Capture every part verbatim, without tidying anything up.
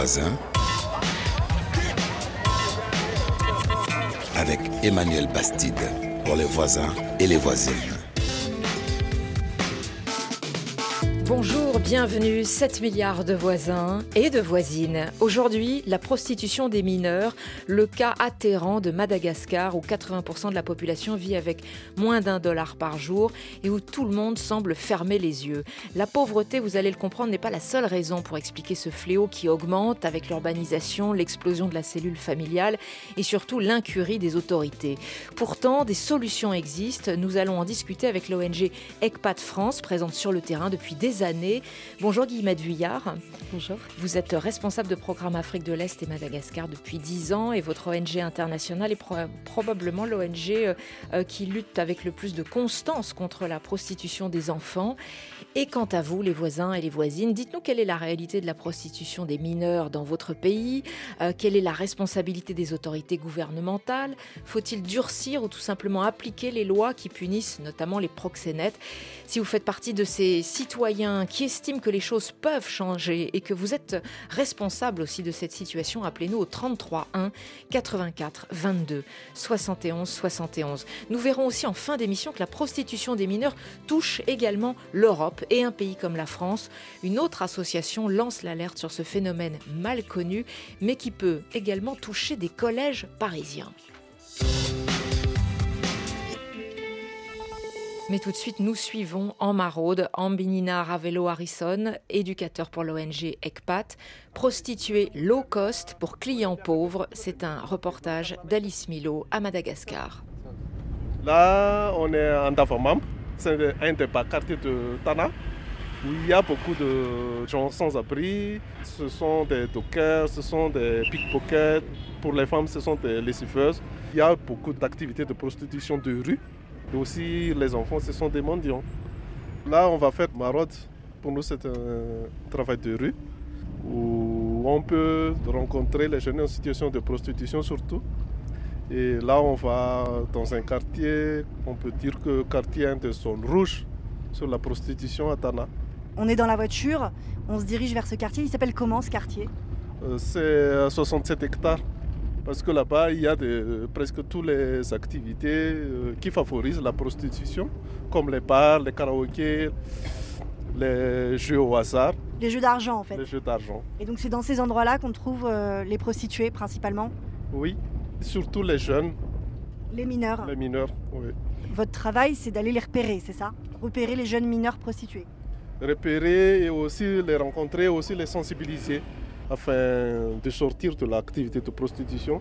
voisins avec Emmanuel Bastide pour les voisins et les voisines. Bonjour, bienvenue, sept milliards de voisins et de voisines. Aujourd'hui, la prostitution des mineurs, le cas atterrant de Madagascar où quatre-vingts pour cent de la population vit avec moins d'un dollar par jour et où tout le monde semble fermer les yeux. La pauvreté, vous allez le comprendre, n'est pas la seule raison pour expliquer ce fléau qui augmente avec l'urbanisation, l'explosion de la cellule familiale et surtout l'incurie des autorités. Pourtant, des solutions existent. Nous allons en discuter avec l'O N G ECPAT France, présente sur le terrain depuis des années. Bonjour Guillemette Vuillard. Bonjour. Vous êtes responsable de programme Afrique de l'Est et Madagascar depuis dix ans et votre O N G internationale est pro- probablement l'O N G euh, qui lutte avec le plus de constance contre la prostitution des enfants. Et quant à vous, les voisins et les voisines, dites-nous quelle est la réalité de la prostitution des mineurs dans votre pays, euh, quelle est la responsabilité des autorités gouvernementales, faut-il durcir ou tout simplement appliquer les lois qui punissent notamment les proxénètes? Si vous faites partie de ces citoyens qui estiment que les choses peuvent changer et que vous êtes responsable aussi de cette situation, appelez-nous au trente-trois un quatre-vingt-quatre vingt-deux soixante et onze soixante et onze. Nous verrons aussi en fin d'émission que la prostitution des mineurs touche également l'Europe et un pays comme la France. Une autre association lance l'alerte sur ce phénomène mal connu, mais qui peut également toucher des collèges parisiens. Mais tout de suite, nous suivons en maraude Ambinina Ravelo Harrison, éducateur pour l'O N G ECPAT, prostituée low cost pour clients pauvres. C'est un reportage d'Alice Milo à Madagascar. Là, on est en Davamam, c'est un des quartiers de Tana, où il y a beaucoup de gens sans abri. Ce sont des dockers, ce sont des pickpockets. Pour les femmes, ce sont des lessiveuses. Il y a beaucoup d'activités de prostitution de rue. Et aussi, les enfants, ce sont des mendiants. Là, on va faire maraude. Pour nous, c'est un travail de rue où on peut rencontrer les jeunes en situation de prostitution surtout. Et là, on va dans un quartier, on peut dire que le quartier est de zone rouge sur la prostitution à Tana. On est dans la voiture, on se dirige vers ce quartier. Il s'appelle comment ce quartier ? Euh, c'est à soixante-sept hectares. Parce que là-bas, il y a de, presque toutes les activités euh, qui favorisent la prostitution, comme les bars, les karaokés, les jeux au hasard. Les jeux d'argent en fait. Les jeux d'argent. Et donc c'est dans ces endroits-là qu'on trouve euh, les prostituées principalement ? Oui, surtout les jeunes. Les mineurs. Les mineurs, oui. Votre travail, c'est d'aller les repérer, c'est ça ? Repérer les jeunes mineurs prostitués. Repérer et aussi les rencontrer, aussi les sensibiliser, afin de sortir de l'activité de prostitution.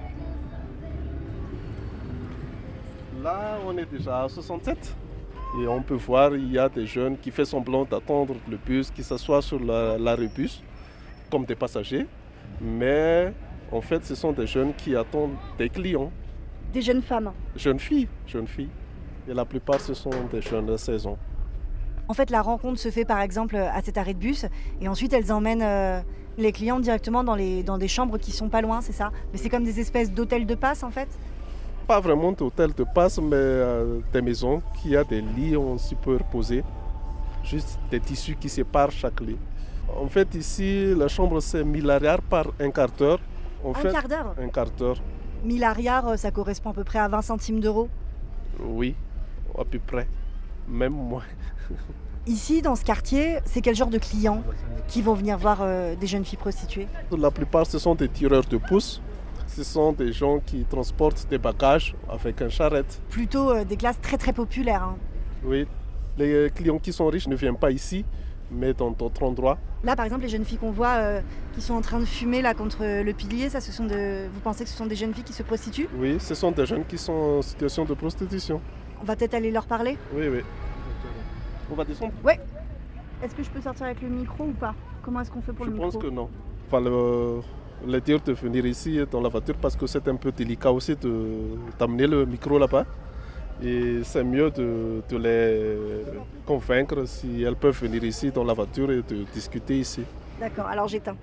Là, on est déjà à soixante-sept. Et on peut voir, il y a des jeunes qui font semblant d'attendre le bus, qui s'assoient sur la, l'arrêt bus, comme des passagers. Mais en fait, ce sont des jeunes qui attendent des clients. Des jeunes femmes. Jeunes filles, jeunes filles. Et la plupart, ce sont des jeunes de seize ans. En fait, la rencontre se fait par exemple à cet arrêt de bus et ensuite elles emmènent euh, les clients directement dans, les, dans des chambres qui sont pas loin, c'est ça ? Mais c'est comme des espèces d'hôtels de passe en fait ? Pas vraiment d'hôtels de passe, mais euh, des maisons qui a des lits où on s'y peut reposer. Juste des tissus qui séparent chaque lit. En fait, ici, la chambre, c'est mille arrières par un quart d'heure. En un fait, quart d'heure ? Un quart d'heure. mille arrières, ça correspond à peu près à vingt centimes d'euros ? Oui, à peu près. Même moins. Ici, dans ce quartier, c'est quel genre de clients qui vont venir voir euh, des jeunes filles prostituées ? La plupart, ce sont des tireurs de pouces. Ce sont des gens qui transportent des bagages avec une charrette. Plutôt euh, des classes très très populaires. Hein. Oui, les clients qui sont riches ne viennent pas ici, mais dans d'autres endroits. Là, par exemple, les jeunes filles qu'on voit euh, qui sont en train de fumer là contre le pilier, ça, ce sont de... vous pensez que ce sont des jeunes filles qui se prostituent ? Oui, ce sont des jeunes qui sont en situation de prostitution. On va peut-être aller leur parler ? Oui, oui. On va descendre ? Oui. Est-ce que je peux sortir avec le micro ou pas ? Comment est-ce qu'on fait pour je le micro ? Je pense que non. Enfin, le, le dire de venir ici dans la voiture parce que c'est un peu délicat aussi de, d'amener le micro là-bas. Et c'est mieux de, de les convaincre si elles peuvent venir ici dans la voiture et de discuter ici. D'accord, alors j'éteins.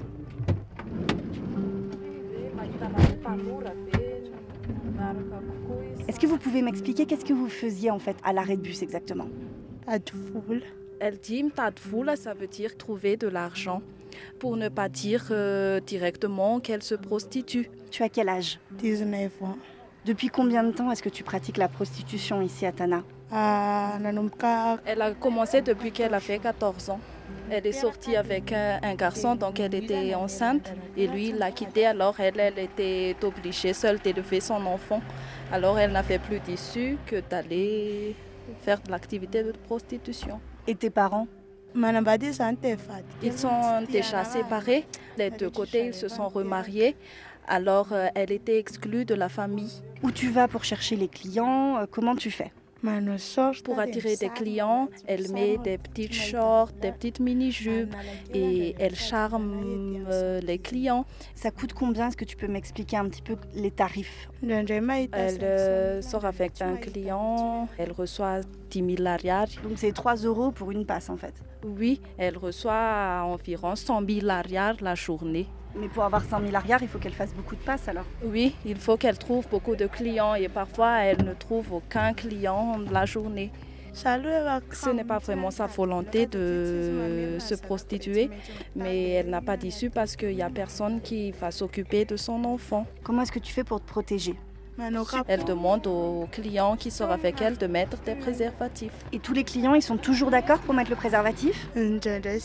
Est-ce que vous pouvez m'expliquer qu'est-ce que vous faisiez en fait à l'arrêt de bus exactement ? Tadfoul. Elle dit Tadfoul, ça veut dire trouver de l'argent. pour ne pas dire euh, directement qu'elle se prostitue. Tu as quel âge? dix-neuf ans. Depuis combien de temps est-ce que tu pratiques la prostitution ici à Tana? Ah, nanumka, Elle a commencé depuis qu'elle a fait quatorze ans. Elle est sortie avec un, un garçon, donc elle était enceinte. Et lui, il l'a quittée, alors elle, elle était obligée seule d'élever son enfant. Alors elle n'a fait plus d'issue que d'aller faire de l'activité de prostitution. Et tes parents? manabadi sante fat. Ils sont déjà séparés. Les deux côtés, ils se sont remariés. Alors euh, elle était exclue de la famille. Où tu vas pour chercher les clients? euh, Comment tu fais? Pour attirer des clients, elle met des petites shorts, des petites mini-jupes et elle charme euh, les clients. Ça coûte combien? Est-ce que tu peux m'expliquer un petit peu les tarifs? Elle euh, sort avec un client, elle reçoit dix mille arrières. Donc c'est trois euros pour une passe en fait. Oui, elle reçoit environ cent mille arrières la journée. Mais pour avoir cent mille arrières, il faut qu'elle fasse beaucoup de passes alors? Oui, il faut qu'elle trouve beaucoup de clients et parfois elle ne trouve aucun client la journée. Ce n'est pas vraiment sa volonté de se prostituer, mais elle n'a pas d'issue parce qu'il n'y a personne qui va s'occuper de son enfant. Comment est-ce que tu fais pour te protéger? Elle demande aux clients qui sortent avec elle de mettre des préservatifs. Et tous les clients, ils sont toujours d'accord pour mettre le préservatif? Il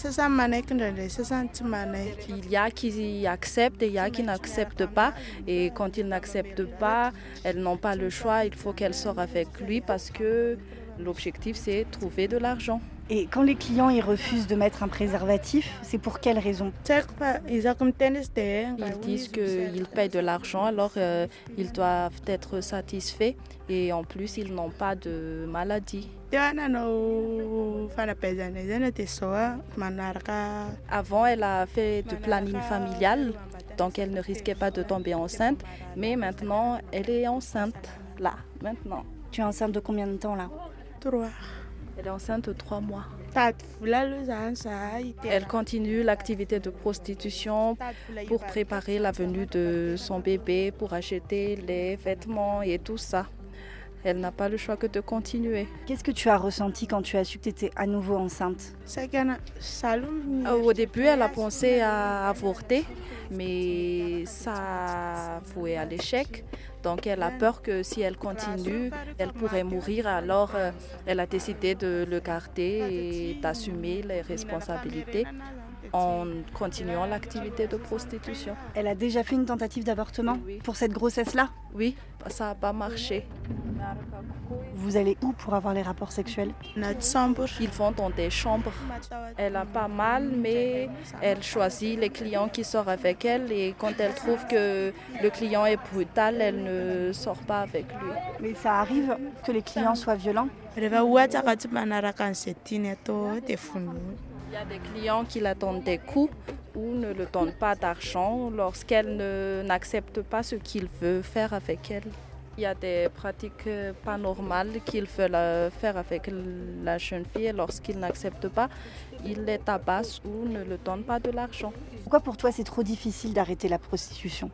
y a qui acceptent et il y a qui n'acceptent pas. Et quand ils n'acceptent pas, elles n'ont pas le choix. Il faut qu'elles sortent avec lui parce que l'objectif, c'est de trouver de l'argent. Et quand les clients ils refusent de mettre un préservatif, c'est pour quelle raison? Ils disent qu'ils payent de l'argent, alors euh, ils doivent être satisfaits et en plus ils n'ont pas de maladie. Avant, elle a fait du planning familial, donc elle ne risquait pas de tomber enceinte, mais maintenant elle est enceinte, là, maintenant. Tu es enceinte de combien de temps là? Trois. Elle est enceinte de trois mois. Elle continue l'activité de prostitution pour préparer la venue de son bébé, pour acheter les vêtements et tout ça. Elle n'a pas le choix que de continuer. Qu'est-ce que tu as ressenti quand tu as su que tu étais à nouveau enceinte? Au début, elle a pensé à avorter, mais ça a voué à l'échec. Donc elle a peur que si elle continue, elle pourrait mourir. Alors euh, elle a décidé de le garder et d'assumer les responsabilités en continuant l'activité de prostitution. Elle a déjà fait une tentative d'avortement pour cette grossesse-là? Oui, ça n'a pas marché. Vous allez où pour avoir les rapports sexuels? Ils vont dans des chambres. Elle a pas mal, mais elle choisit les clients qui sortent avec elle et quand elle trouve que le client est brutal, elle ne sort pas avec lui. Mais ça arrive que les clients soient violents? Il y a des clients qui la donnent des coups ou ne le donnent pas d'argent lorsqu'elle ne, n'accepte pas ce qu'il veut faire avec elle. Il y a des pratiques pas normales qu'ils veulent faire avec la jeune fille et lorsqu'ils n'acceptent pas, ils les tabassent ou ne le donnent pas de l'argent. Pourquoi pour toi c'est trop difficile d'arrêter la prostitution?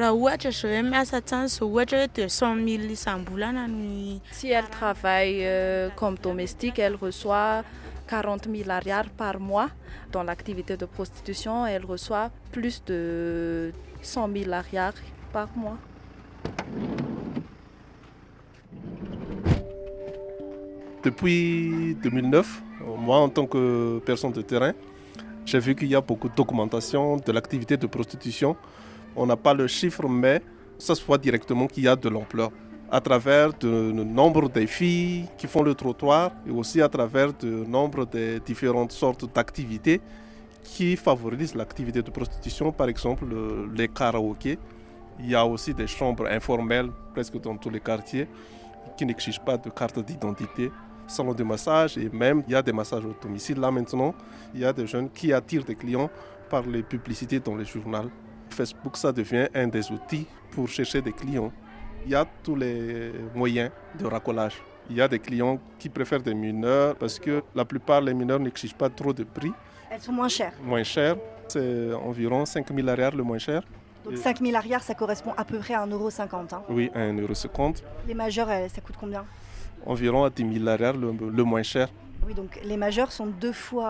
Si elle travaille euh, comme domestique, elle reçoit quarante mille arrières par mois. Dans l'activité de prostitution, elle reçoit plus de cent mille arrières par mois. Depuis deux mille neuf, moi en tant que personne de terrain, j'ai vu qu'il y a beaucoup d'augmentation de l'activité de prostitution. On n'a pas le chiffre, mais ça se voit directement qu'il y a de l'ampleur. À travers le nombre des filles qui font le trottoir et aussi à travers le nombre des différentes sortes d'activités qui favorisent l'activité de prostitution, par exemple les karaokés. Il y a aussi des chambres informelles presque dans tous les quartiers qui n'exigent pas de carte d'identité. Salon de massage et même il y a des massages au domicile. Là maintenant, il y a des jeunes qui attirent des clients par les publicités dans les journaux. Facebook, ça devient un des outils pour chercher des clients. Il y a tous les moyens de racolage. Il y a des clients qui préfèrent des mineurs parce que la plupart des mineurs n'exigent pas trop de prix. Elles sont moins chères? Moins chères, c'est environ cinq mille arrières le moins cher. Donc cinq mille arrières, ça correspond à peu près à un euro cinquante. Hein. Oui, à un euro cinquante. Les majeurs, ça coûte combien? Environ à dix mille arrières le, le moins cher. Oui, donc les majeurs sont deux fois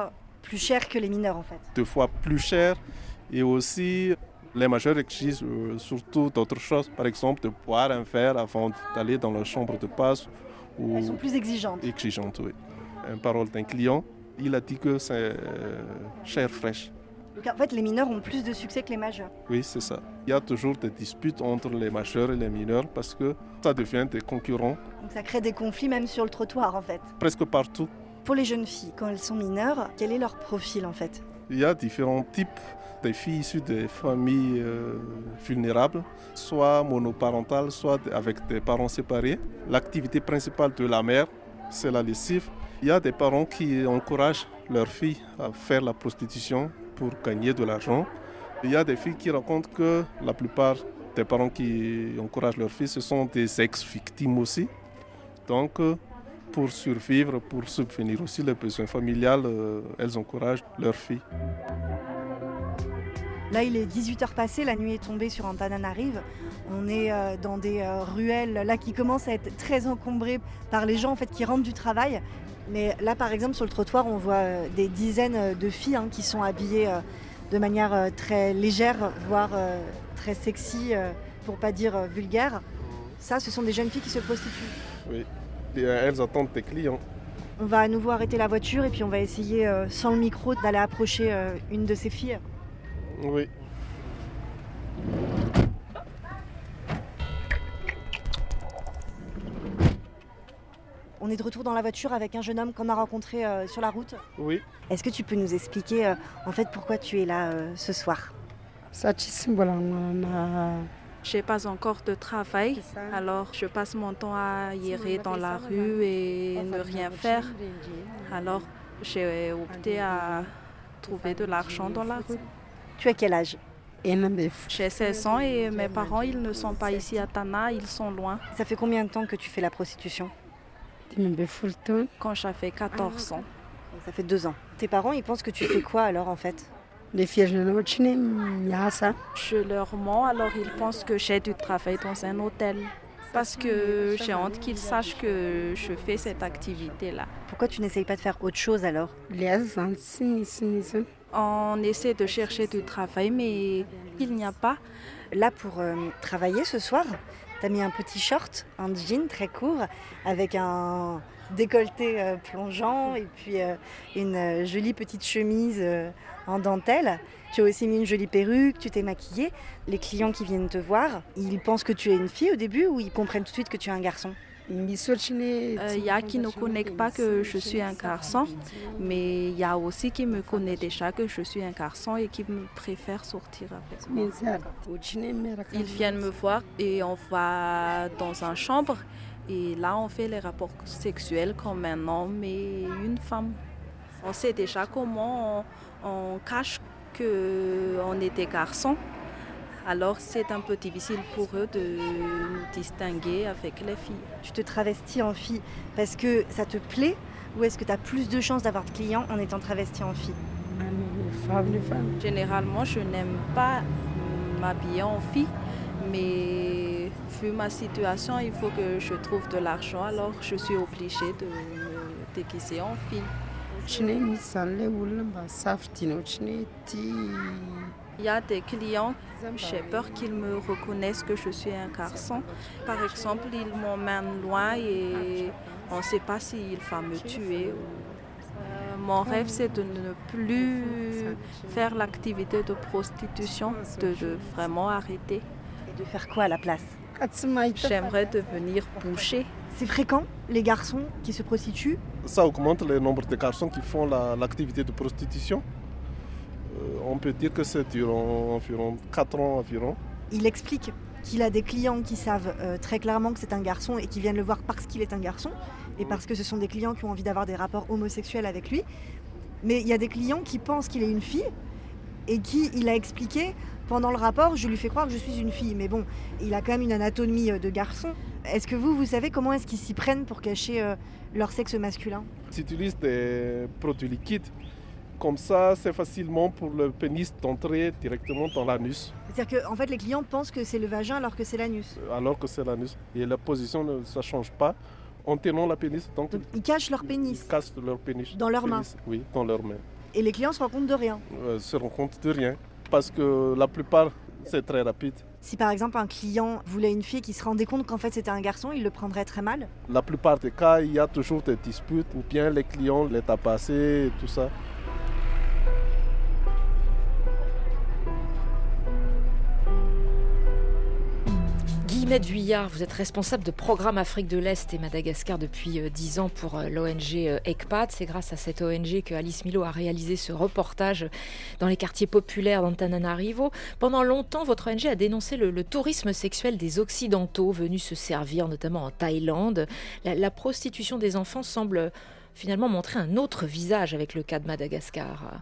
plus cher que les mineurs en fait. Deux fois plus cher et aussi les majeurs exigent euh, surtout d'autres choses, par exemple de boire un verre avant d'aller dans la chambre de passe. Ou Elles sont plus exigeantes. Exigeantes, oui. Une parole d'un client, il a dit que c'est euh, chair fraîche. Donc en fait, les mineurs ont plus de succès que les majeurs. Oui, c'est ça. Il y a toujours des disputes entre les majeurs et les mineurs parce que ça devient des concurrents. Donc ça crée des conflits même sur le trottoir en fait. Presque partout. Pour les jeunes filles, quand elles sont mineures, quel est leur profil en fait? Il y a différents types. Des filles issues des familles euh, vulnérables, soit monoparentales, soit avec des parents séparés. L'activité principale de la mère, c'est la lessive. Il y a des parents qui encouragent leurs filles à faire la prostitution pour gagner de l'argent. Il y a des filles qui racontent que la plupart des parents qui encouragent leurs filles, ce sont des ex-victimes aussi. Donc, pour survivre, pour subvenir aussi les besoins familiaux, elles encouragent leurs filles. Là, il est dix-huit heures passées, la nuit est tombée sur Antananarive. On est euh, dans des euh, ruelles là, qui commencent à être très encombrées par les gens en fait, qui rentrent du travail. Mais là, par exemple, sur le trottoir, on voit euh, des dizaines de filles hein, qui sont habillées euh, de manière euh, très légère, voire euh, très sexy, euh, pour ne pas dire euh, vulgaire. Ça, ce sont des jeunes filles qui se prostituent. Oui, et elles attendent des clients. On va à nouveau arrêter la voiture et puis on va essayer, euh, sans le micro, d'aller approcher euh, une de ces filles. Oui. On est de retour dans la voiture avec un jeune homme qu'on a rencontré euh, sur la route. Oui. Est-ce que tu peux nous expliquer euh, en fait pourquoi tu es là euh, ce soir? Je n'ai pas encore de travail, alors je passe mon temps à errer dans la rue et ne rien faire. Alors j'ai opté à trouver de l'argent dans la rue. Tu as quel âge? J'ai seize ans et mes parents ils ne sont pas ici à Tana, ils sont loin. Ça fait combien de temps que tu fais la prostitution? Quand j'avais quatorze ans. Ça fait deux ans. Tes parents ils pensent que tu fais quoi alors en fait? Je leur mens, alors ils pensent que j'ai du travail dans un hôtel. Parce que j'ai honte qu'ils sachent que je fais cette activité-là. Pourquoi tu n'essayes pas de faire autre chose alors? On essaie de chercher du travail, mais il n'y a pas. Là, pour euh, travailler ce soir, tu as mis un petit short, un jean très court, avec un décolleté euh, plongeant et puis euh, une euh, jolie petite chemise euh, en dentelle. Tu as aussi mis une jolie perruque, tu t'es maquillée. Les clients qui viennent te voir, ils pensent que tu es une fille au début ou ils comprennent tout de suite que tu es un garçon? Il euh, y a qui ne connaissent pas que je suis un garçon, mais il y a aussi qui me connaissent déjà que je suis un garçon et qui me préfèrent sortir avec moi. Ils viennent me voir et on va dans une chambre et là on fait les rapports sexuels comme un homme et une femme. On sait déjà comment on, on cache qu'on est des garçons. Alors c'est un peu difficile pour eux de nous distinguer avec les filles. Tu te travestis en fille parce que ça te plaît ou est-ce que tu as plus de chances d'avoir de clients en étant travesti en fille? Généralement, je n'aime pas m'habiller en fille, mais vu ma situation, il faut que je trouve de l'argent, alors je suis obligée de me déguiser en fille. Il y a des clients, j'ai peur qu'ils me reconnaissent que je suis un garçon. Par exemple, ils m'emmènent loin et on ne sait pas s'il va me tuer. Mon rêve, c'est de ne plus faire l'activité de prostitution, de, de vraiment arrêter. Et de faire quoi à la place? J'aimerais devenir boucher. C'est fréquent, les garçons qui se prostituent? Ça augmente le nombre de garçons qui font la, l'activité de prostitution. On peut dire que c'est durant environ quatre ans environ. Il explique qu'il a des clients qui savent euh, très clairement que c'est un garçon et qui viennent le voir parce qu'il est un garçon et parce que ce sont des clients qui ont envie d'avoir des rapports homosexuels avec lui. Mais il y a des clients qui pensent qu'il est une fille et qui, il a expliqué, pendant le rapport, je lui fais croire que je suis une fille. Mais bon, il a quand même une anatomie de garçon. Est-ce que vous, vous savez comment est-ce qu'ils s'y prennent pour cacher euh, leur sexe masculin? Ils utilisent des produits liquides. Comme ça, c'est facilement pour le pénis d'entrer directement dans l'anus. C'est-à-dire qu'en en fait, les clients pensent que c'est le vagin alors que c'est l'anus. Alors que c'est l'anus. Et la position, ça ne change pas. En tenant la pénis, donc, donc ils cachent leur pénis. Ils cachent leur pénis. Dans leurs mains. Oui, dans leurs mains. Et les clients se rendent compte de rien. Euh, se rendent compte de rien. Parce que la plupart, c'est très rapide. Si par exemple un client voulait une fille qui se rendait compte qu'en fait c'était un garçon, il le prendrait très mal. La plupart des cas, il y a toujours des disputes ou bien les clients les tapassés et tout ça. Guillemette Vuillard, vous êtes responsable de programme Afrique de l'Est et Madagascar depuis dix ans pour l'O N G ECPAD. C'est grâce à cette O N G que Alice Milo a réalisé ce reportage dans les quartiers populaires d'Antananarivo. Pendant longtemps, votre O N G a dénoncé le, le tourisme sexuel des Occidentaux venus se servir, notamment en Thaïlande. La, la prostitution des enfants semble finalement montrer un autre visage avec le cas de Madagascar.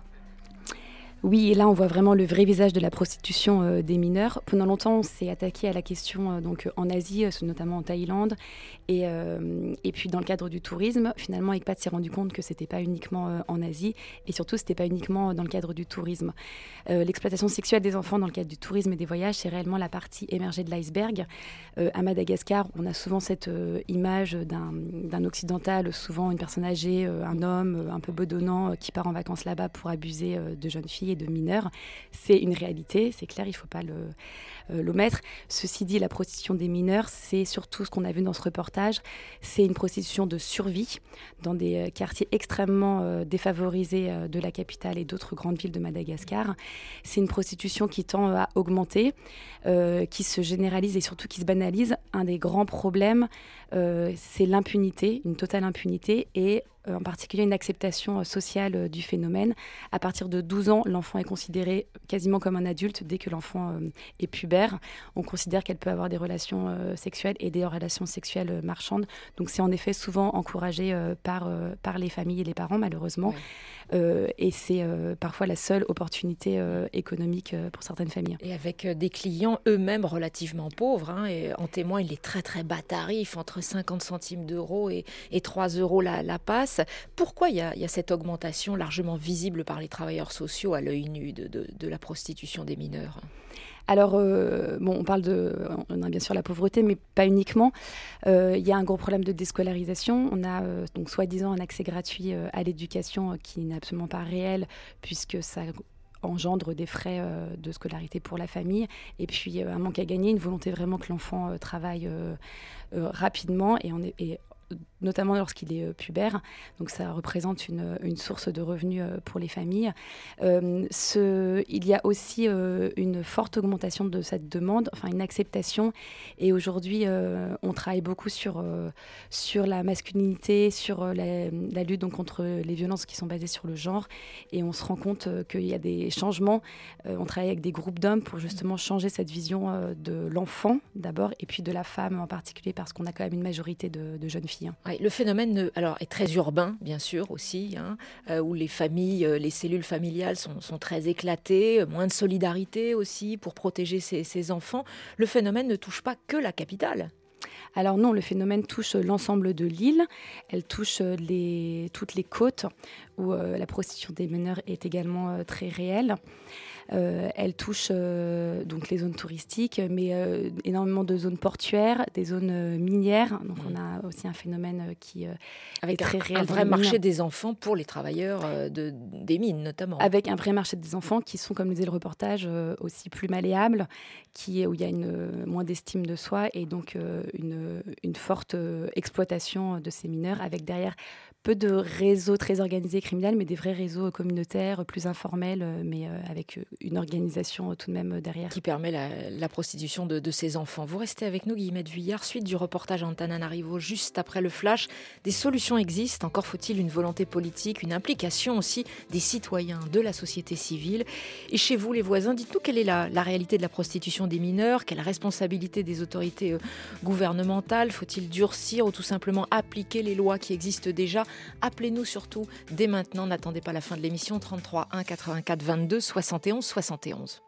Oui, et là on voit vraiment le vrai visage de la prostitution euh, des mineurs. Pendant longtemps, on s'est attaqué à la question euh, donc en Asie, euh, notamment en Thaïlande, et, euh, et puis dans le cadre du tourisme, finalement ECPAD s'est rendu compte que c'était pas uniquement euh, en Asie, et surtout c'était pas uniquement dans le cadre du tourisme. Euh, l'exploitation sexuelle des enfants dans le cadre du tourisme et des voyages, c'est réellement la partie émergée de l'iceberg. Euh, à Madagascar, on a souvent cette euh, image d'un, d'un occidental, souvent une personne âgée, euh, un homme euh, un peu bedonnant euh, qui part en vacances là-bas pour abuser euh, de jeunes filles et de mineurs. C'est une réalité, c'est clair, il ne faut pas le, euh, l'omettre. Ceci dit, la prostitution des mineurs, c'est surtout ce qu'on a vu dans ce reportage, c'est une prostitution de survie dans des euh, quartiers extrêmement euh, défavorisés euh, de la capitale et d'autres grandes villes de Madagascar. C'est une prostitution qui tend à augmenter, euh, qui se généralise et surtout qui se banalise. Un des grands problèmes, euh, c'est l'impunité, une totale impunité et euh, en particulier une acceptation sociale euh, du phénomène. À partir de douze ans, l'enfant est considéré quasiment comme un adulte. Dès que l'enfant euh, est pubère, on considère qu'elle peut avoir des relations euh, sexuelles et des relations sexuelles euh, marchandes. Donc c'est en effet souvent encouragé euh, par, euh, par les familles et les parents, malheureusement. Ouais. Euh, et c'est euh, parfois la seule opportunité euh, économique euh, pour certaines familles. Et avec euh, des clients eux-mêmes relativement pauvres, hein, et en témoignent les très très bas tarifs, entre cinquante centimes d'euros et, et trois euros la, la passe. Pourquoi il y, y a cette augmentation largement visible par les travailleurs sociaux à l'œil nu de, de, de la prostitution des mineurs ? Alors, euh, bon, on parle de, on a bien sûr la pauvreté, mais pas uniquement. Euh, il y a un gros problème de déscolarisation. On a euh, donc soi-disant un accès gratuit euh, à l'éducation euh, qui n'est absolument pas réel, puisque ça engendre des frais euh, de scolarité pour la famille, et puis euh, un manque à gagner, une volonté vraiment que l'enfant euh, travaille euh, euh, rapidement, et, on est, et notamment lorsqu'il est euh, pubère. Donc ça représente une, une source de revenus euh, pour les familles. Euh, ce, il y a aussi euh, une forte augmentation de cette demande, enfin une acceptation. Et aujourd'hui, euh, on travaille beaucoup sur, euh, sur la masculinité, sur euh, la, la lutte donc, contre les violences qui sont basées sur le genre. Et on se rend compte euh, qu'il y a des changements. Euh, on travaille avec des groupes d'hommes pour justement changer cette vision euh, de l'enfant d'abord, et puis de la femme en particulier, parce qu'on a quand même une majorité de, de jeunes filles. Oui, le phénomène alors, est très urbain, bien sûr, aussi, hein, euh, où les familles, euh, les cellules familiales sont, sont très éclatées, moins de solidarité aussi pour protéger ces, ces enfants. Le phénomène ne touche pas que la capitale. Alors non, le phénomène touche l'ensemble de l'île, elle touche les, toutes les côtes où euh, la prostitution des mineurs est également euh, très réelle. Euh, elle touche euh, donc les zones touristiques, mais euh, énormément de zones portuaires, des zones euh, minières. Donc mmh. on a aussi un phénomène euh, qui euh, Avec est très un, réel. Un vrai marché des enfants pour les travailleurs euh, de, des mines notamment. Avec un vrai marché des enfants qui sont, comme le disait le reportage, euh, aussi plus malléables, qui, où il y a une, euh, moins d'estime de soi et donc euh, une, une forte euh, exploitation de ces mineurs, avec derrière peu de réseaux très organisés criminels, mais des vrais réseaux communautaires, plus informels, mais euh, avec une organisation tout de même derrière. Qui permet la, la prostitution de, de ces enfants. Vous restez avec nous, Guillemette Vuillard, suite du reportage Antananarivo, juste après le flash. Des solutions existent, encore faut-il une volonté politique, une implication aussi des citoyens, de la société civile. Et chez vous, les voisins, dites-nous quelle est la, la réalité de la prostitution des mineurs, quelle est la responsabilité des autorités euh, gouvernementales, faut-il durcir ou tout simplement appliquer les lois qui existent déjà? Appelez-nous surtout dès maintenant, n'attendez pas la fin de l'émission, trente-trois un quatre-vingt-quatre vingt-deux soixante et onze soixante et onze.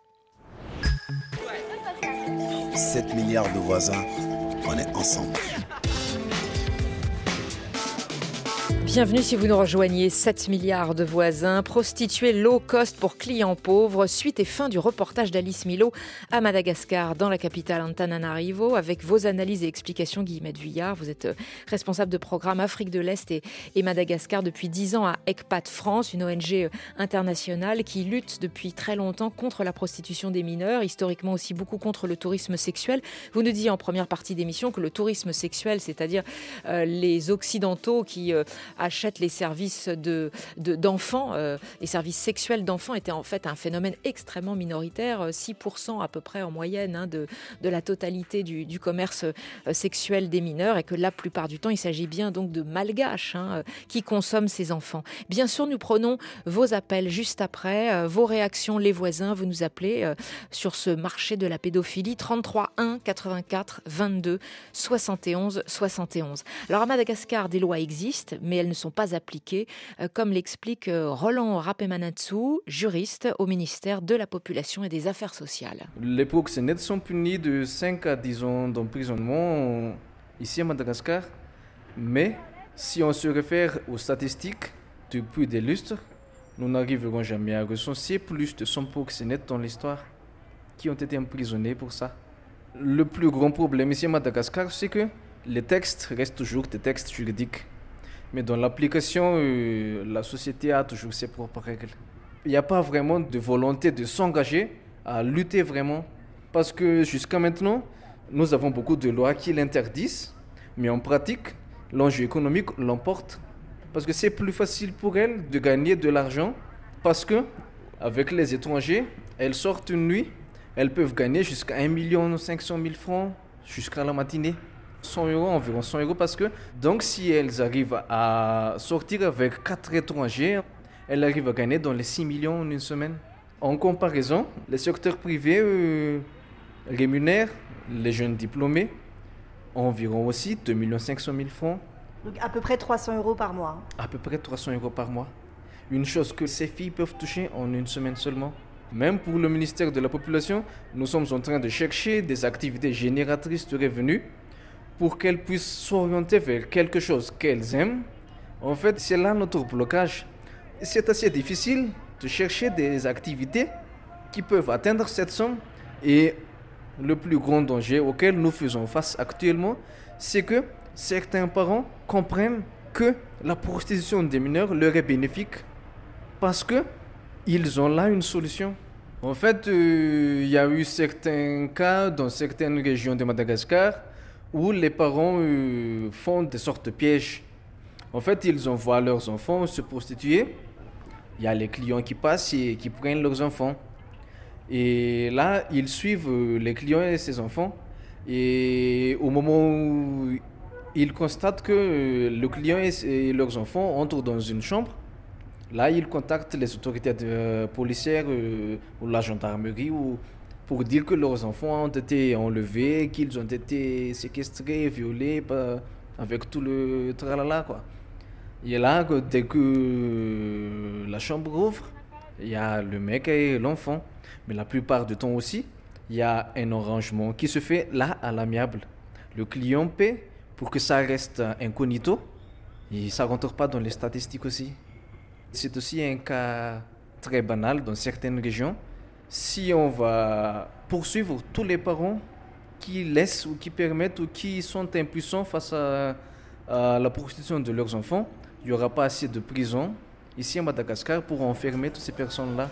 sept milliards de voisins, on est ensemble. Bienvenue si vous nous rejoignez. sept milliards de voisins, prostituées low cost pour clients pauvres. Suite et fin du reportage d'Alice Milo à Madagascar, dans la capitale Antananarivo, avec vos analyses et explications, Guillemette Vuillard. Vous êtes responsable de programme Afrique de l'Est et, et Madagascar depuis dix ans à ECPAT France, une O N G internationale qui lutte depuis très longtemps contre la prostitution des mineurs, historiquement aussi beaucoup contre le tourisme sexuel. Vous nous disiez en première partie d'émission que le tourisme sexuel, c'est-à-dire euh, les Occidentaux qui euh, achètent les services de, de, d'enfants, euh, les services sexuels d'enfants étaient en fait un phénomène extrêmement minoritaire, six pour cent à peu près en moyenne hein, de, de la totalité du, du commerce euh, sexuel des mineurs, et que la plupart du temps il s'agit bien donc de malgaches hein, euh, qui consomment ces enfants. Bien sûr, nous prenons vos appels juste après, euh, vos réactions, les voisins, vous nous appelez euh, sur ce marché de la pédophilie, trente-trois un quatre-vingt-quatre vingt-deux soixante et onze soixante et onze. Alors à Madagascar, des lois existent, mais elles ne sont pas appliquées, euh, comme l'explique euh, Roland Rapemanatsu, juriste au ministère de la Population et des Affaires sociales. Les proxénètes sont punis de cinq à dix ans d'emprisonnement ici à Madagascar, mais si on se réfère aux statistiques depuis des lustres, nous n'arriverons jamais à recenser plus de cent proxénètes dans l'histoire qui ont été emprisonnés pour ça. Le plus grand problème ici à Madagascar, c'est que les textes restent toujours des textes juridiques. Mais dans l'application, euh, la société a toujours ses propres règles. Il n'y a pas vraiment de volonté de s'engager à lutter vraiment. Parce que jusqu'à maintenant, nous avons beaucoup de lois qui l'interdisent, mais en pratique, l'enjeu économique l'emporte. Parce que c'est plus facile pour elles de gagner de l'argent, parce que avec les étrangers, elles sortent une nuit, elles peuvent gagner jusqu'à un million cinq cent mille francs jusqu'à la matinée. cent euros, environ cent euros, parce que donc si elles arrivent à sortir avec quatre étrangers, elles arrivent à gagner dans les six millions en une semaine. En comparaison, les secteurs privés euh, rémunèrent les jeunes diplômés environ aussi deux millions cinq cent mille francs. Donc à peu près trois cents euros par mois. À peu près trois cents euros par mois. Une chose que ces filles peuvent toucher en une semaine seulement. Même pour le ministère de la Population, nous sommes en train de chercher des activités génératrices de revenus pour qu'elles puissent s'orienter vers quelque chose qu'elles aiment. En fait, c'est là notre blocage. C'est assez difficile de chercher des activités qui peuvent atteindre cette somme. Et le plus grand danger auquel nous faisons face actuellement, c'est que certains parents comprennent que la prostitution des mineurs leur est bénéfique parce qu'ils ont là une solution. En fait, il euh, y a eu certains cas dans certaines régions de Madagascar où les parents euh, font des sortes de pièges. En fait, ils envoient leurs enfants se prostituer. Il y a les clients qui passent et qui prennent leurs enfants. Et là, ils suivent euh, les clients et ces enfants. Et au moment où ils constatent que euh, le client et, et leurs enfants entrent dans une chambre, là, ils contactent les autorités de, euh, policières euh, ou la gendarmerie ou pour dire que leurs enfants ont été enlevés, qu'ils ont été séquestrés, violés, bah, avec tout le tralala, quoi. Et là, dès que la chambre ouvre, il y a le mec et l'enfant. Mais la plupart du temps aussi, il y a un arrangement qui se fait là à l'amiable. Le client paie pour que ça reste incognito et ça ne rentre pas dans les statistiques aussi. C'est aussi un cas très banal dans certaines régions. Si on va poursuivre tous les parents qui laissent ou qui permettent ou qui sont impuissants face à, à la prostitution de leurs enfants, il n'y aura pas assez de prisons ici à Madagascar pour enfermer toutes ces personnes-là.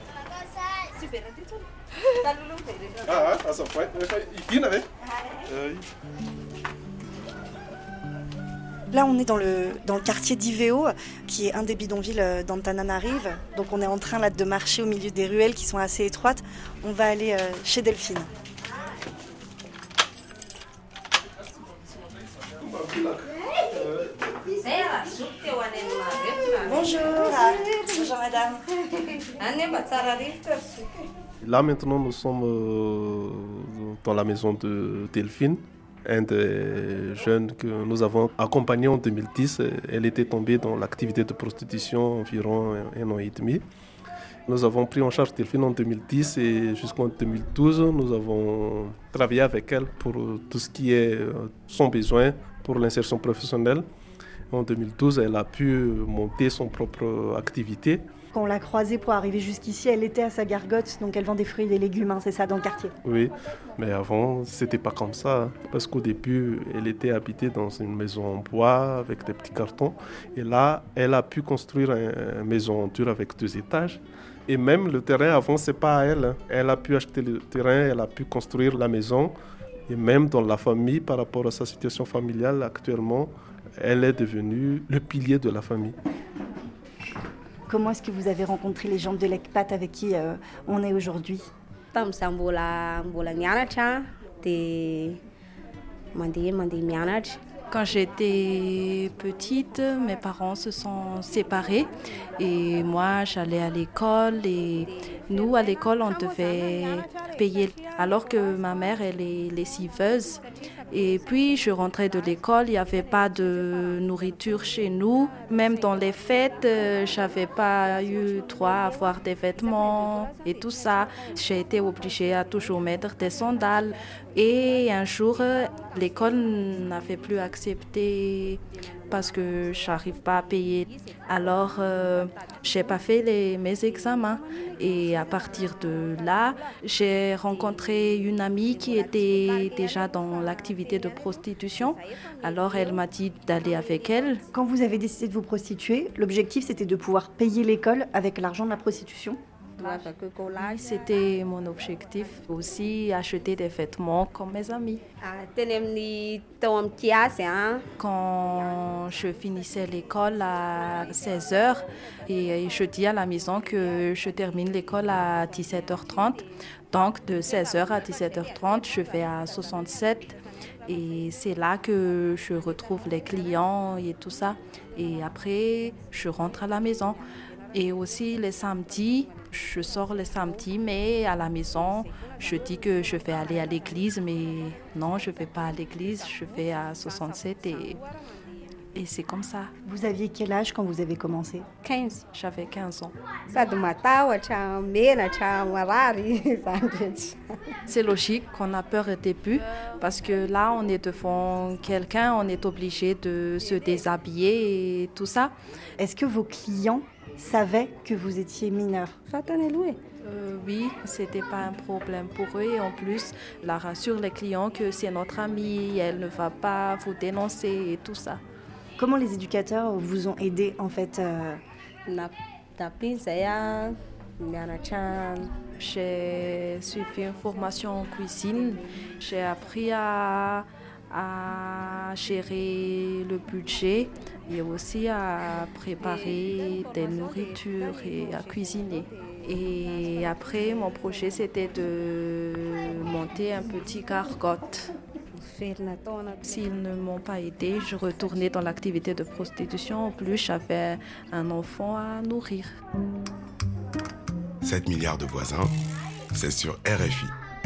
Là, on est dans le, dans le quartier d'Iveo, qui est un des bidonvilles d'Antananarive. Donc on est en train là, de marcher au milieu des ruelles qui sont assez étroites. On va aller euh, chez Delphine. Bonjour. Bonjour madame. Là maintenant nous sommes euh, dans la maison de Delphine, un des jeunes que nous avons accompagné en deux mille dix. Elle était tombée dans l'activité de prostitution environ un an et demi. Nous avons pris en charge Delphine en deux mille dix et jusqu'en deux mille douze, nous avons travaillé avec elle pour tout ce qui est son besoin pour l'insertion professionnelle. En deux mille douze, elle a pu monter son propre activité. Quand on l'a croisée pour arriver jusqu'ici, elle était à sa gargote, donc elle vend des fruits et des légumes, hein, c'est ça, dans le quartier. Oui, mais avant, c'était pas comme ça, hein, parce qu'au début, elle était habitée dans une maison en bois avec des petits cartons. Et là, elle a pu construire une maison en dur avec deux étages. Et même le terrain, avant, c'est pas à elle. Hein. Elle a pu acheter le terrain, elle a pu construire la maison. Et même dans la famille, par rapport à sa situation familiale actuellement, elle est devenue le pilier de la famille. Comment est-ce que vous avez rencontré les gens de l'ECPAT avec qui euh, on est aujourd'hui? Quand j'étais petite, mes parents se sont séparés et moi j'allais à l'école et nous à l'école on devait payer alors que ma mère elle est lessiveuse. Et puis je rentrais de l'école, il n'y avait pas de nourriture chez nous. Même dans les fêtes, euh, je n'avais pas eu droit à avoir des vêtements et tout ça. J'ai été obligée à toujours mettre des sandales. Et un jour, l'école n'avait plus accepté parce que je n'arrive pas à payer. Alors, euh, je n'ai pas fait les, mes examens. Et à partir de là, j'ai rencontré une amie qui était déjà dans l'activité de prostitution. Alors, elle m'a dit d'aller avec elle. Quand vous avez décidé de vous prostituer, l'objectif, c'était de pouvoir payer l'école avec l'argent de la prostitution? C'était mon objectif. Aussi, acheter des vêtements comme mes amis. Quand je finissais l'école à seize heures, et je dis à la maison que je termine l'école à dix-sept heures trente. Donc, de seize heures à dix-sept heures trente, je vais à soixante-sept. Et c'est là que je retrouve les clients et tout ça. Et après, je rentre à la maison. Et aussi les samedis, je sors les samedis, mais à la maison, je dis que je vais aller à l'église, mais non, je ne vais pas à l'église, je vais à soixante-sept et, et c'est comme ça. Vous aviez quel âge quand vous avez commencé? quinze. J'avais quinze ans. C'est logique qu'on a peur au début parce que là, on est devant quelqu'un, on est obligé de se déshabiller et tout ça. Est-ce que vos clients savaient que vous étiez mineur? Euh, oui, c'était pas un problème pour eux et en plus, la rassure les clients que c'est notre amie, elle ne va pas vous dénoncer et tout ça. Comment les éducateurs vous ont aidé en fait euh... J'ai suivi une formation en cuisine, j'ai appris à, à gérer le budget et aussi à préparer des nourritures et à cuisiner. Et après, mon projet, c'était de monter un petit gargote. S'ils ne m'ont pas aidé, je retournais dans l'activité de prostitution. En plus, j'avais un enfant à nourrir. sept milliards de voisins, c'est sur R F I.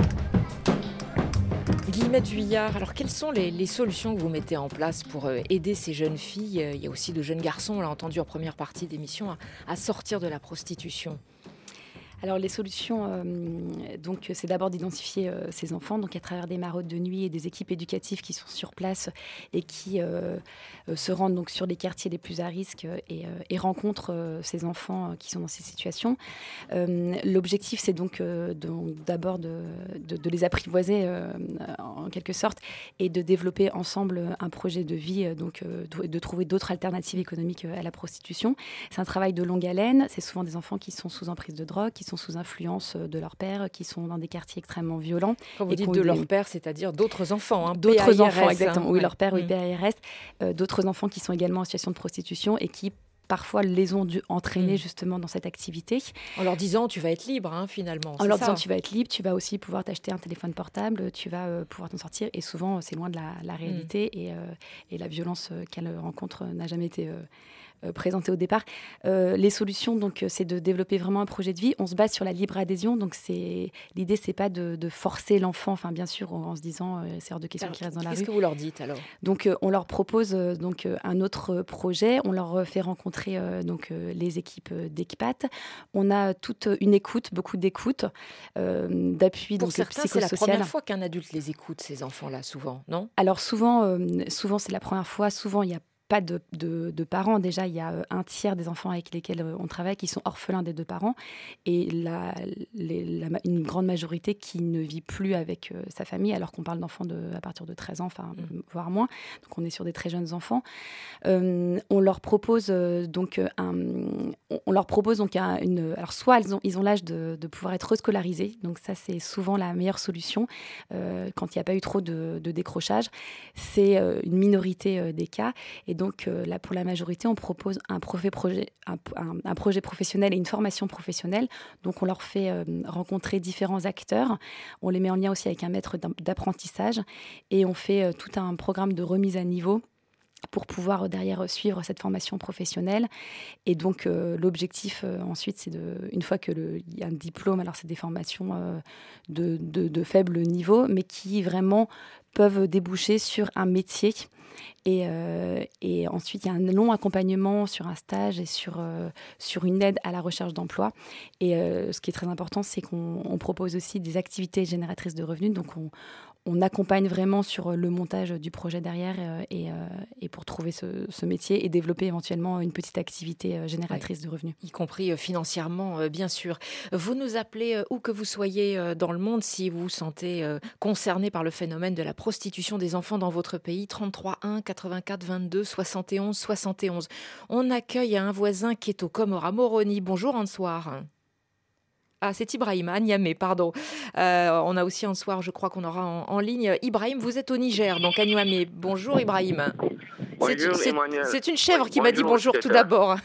Guillemette Vuillard, alors quelles sont les, les solutions que vous mettez en place pour euh, aider ces jeunes filles? Il y a aussi de jeunes garçons, on l'a entendu en première partie d'émission, à, à sortir de la prostitution. Alors les solutions, euh, donc, c'est d'abord d'identifier euh, ces enfants, donc à travers des maraudes de nuit et des équipes éducatives qui sont sur place et qui euh, euh, se rendent donc sur les quartiers les plus à risque et, euh, et rencontrent euh, ces enfants euh, qui sont dans ces situations. Euh, l'objectif, c'est donc, euh, donc d'abord de, de, de les apprivoiser euh, en quelque sorte et de développer ensemble un projet de vie, euh, donc euh, de, de trouver d'autres alternatives économiques à la prostitution. C'est un travail de longue haleine. C'est souvent des enfants qui sont sous emprise de drogue, qui sont sous influence de leur père, qui sont dans des quartiers extrêmement violents. Quand vous dites de leur père, c'est-à-dire d'autres enfants, hein, d'autres P A I R S, enfants, exactement. Hein, oui, ouais. leur père, oui, mmh. P A I R S. Euh, d'autres enfants qui sont également en situation de prostitution et qui parfois les ont dû entraîner mmh. justement dans cette activité. En leur disant tu vas être libre hein, finalement. En leur ça. disant tu vas être libre, tu vas aussi pouvoir t'acheter un téléphone portable, tu vas euh, pouvoir t'en sortir et souvent c'est loin de la, la réalité mmh. et, euh, et la violence qu'elles rencontrent n'a jamais été euh, euh, présentée au départ. Euh, les solutions donc c'est de développer vraiment un projet de vie. On se base sur la libre adhésion, donc c'est l'idée c'est pas de, de forcer l'enfant, enfin bien sûr en, en se disant euh, c'est hors de question qu'il reste dans la rue. Qu'est-ce que vous leur dites alors? Donc euh, on leur propose euh, donc euh, un autre projet, on leur fait rencontrer euh, donc euh, les équipes d'ECPAT. On a toute une écoute, beaucoup d'écoute, euh, d'appui donc psychosocial. Pour certains, c'est la première fois qu'un adulte les écoute, ces enfants-là, souvent, non? Alors souvent, euh, souvent c'est la première fois. Souvent, il y a pas de, de, de parents. Déjà, il y a un tiers des enfants avec lesquels on travaille qui sont orphelins des deux parents et la, les, la, une grande majorité qui ne vit plus avec euh, sa famille, alors qu'on parle d'enfants de, à partir de treize ans, enfin, mmh. voire moins. Donc, on est sur des très jeunes enfants. Euh, on leur propose euh, donc, un, on leur propose donc un, une... Alors, soit ils ont, ils ont l'âge de, de pouvoir être rescolarisés. Donc, ça, c'est souvent la meilleure solution euh, quand il n'y a pas eu trop de, de décrochage. C'est euh, une minorité euh, des cas. Et donc, euh, là, pour la majorité, on propose un, projet, un, un, un projet professionnel et une formation professionnelle. Donc, on leur fait euh, rencontrer différents acteurs. On les met en lien aussi avec un maître d'apprentissage. Et on fait euh, tout un programme de remise à niveau pour pouvoir euh, derrière suivre cette formation professionnelle. Et donc, euh, l'objectif, euh, ensuite, c'est de, une fois qu'il y a un diplôme, alors c'est des formations euh, de, de, de faible niveau, mais qui vraiment peuvent déboucher sur un métier. Et, euh, et ensuite, il y a un long accompagnement sur un stage et sur, euh, sur une aide à la recherche d'emploi. Et euh, ce qui est très important, c'est qu'on on propose aussi des activités génératrices de revenus. Donc, on, on accompagne vraiment sur le montage du projet derrière euh, et, euh, et pour trouver ce, ce métier et développer éventuellement une petite activité euh, génératrice oui. de revenus. Y compris euh, financièrement, euh, bien sûr. Vous nous appelez euh, où que vous soyez euh, dans le monde si vous vous sentez euh, concerné par le phénomène de la prostitution des enfants dans votre pays. trente-trois un quatre-vingt-quatre vingt-deux soixante et onze soixante et onze. On accueille un voisin qui est au Comores à Moroni. Bonjour Ansoir. Ah, c'est Ibrahim, à Niamey, pardon. Euh, on a aussi un soir, je crois qu'on aura en, en ligne. Ibrahim, vous êtes au Niger, donc à Niamey. Bonjour Ibrahim. Bonjour c'est, Emmanuel. C'est une chèvre oui, qui m'a dit bonjour tout d'abord.